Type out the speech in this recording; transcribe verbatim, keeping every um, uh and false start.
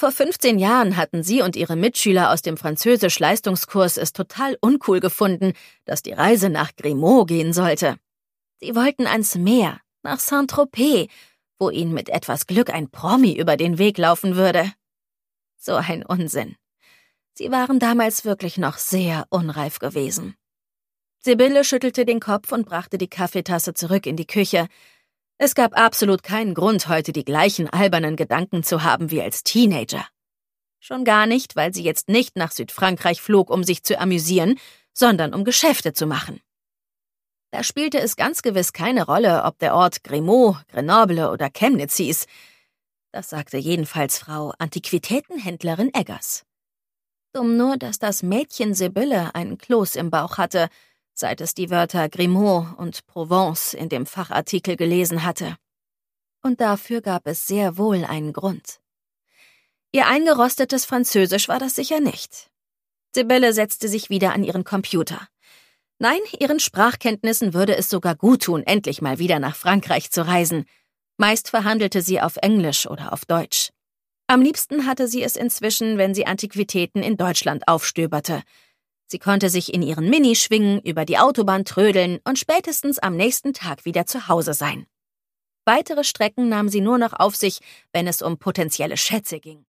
Vor fünfzehn Jahren hatten sie und ihre Mitschüler aus dem Französisch-Leistungskurs es total uncool gefunden, dass die Reise nach Grimaud gehen sollte. Sie wollten ans Meer, nach Saint-Tropez, wo ihnen mit etwas Glück ein Promi über den Weg laufen würde. So ein Unsinn. Sie waren damals wirklich noch sehr unreif gewesen. Sibylle schüttelte den Kopf und brachte die Kaffeetasse zurück in die Küche. Es gab absolut keinen Grund, heute die gleichen albernen Gedanken zu haben wie als Teenager. Schon gar nicht, weil sie jetzt nicht nach Südfrankreich flog, um sich zu amüsieren, sondern um Geschäfte zu machen. Da spielte es ganz gewiss keine Rolle, ob der Ort Grimaud, Grenoble oder Chemnitz hieß. Das sagte jedenfalls Frau Antiquitätenhändlerin Eggers. Dumm nur, dass das Mädchen Sibylle einen Kloß im Bauch hatte, seit es die Wörter Grimaud und Provence in dem Fachartikel gelesen hatte. Und dafür gab es sehr wohl einen Grund. Ihr eingerostetes Französisch war das sicher nicht. Sibylle setzte sich wieder an ihren Computer. Nein, ihren Sprachkenntnissen würde es sogar gut tun, endlich mal wieder nach Frankreich zu reisen. Meist verhandelte sie auf Englisch oder auf Deutsch. Am liebsten hatte sie es inzwischen, wenn sie Antiquitäten in Deutschland aufstöberte. Sie konnte sich in ihren Mini schwingen, über die Autobahn trödeln und spätestens am nächsten Tag wieder zu Hause sein. Weitere Strecken nahm sie nur noch auf sich, wenn es um potenzielle Schätze ging.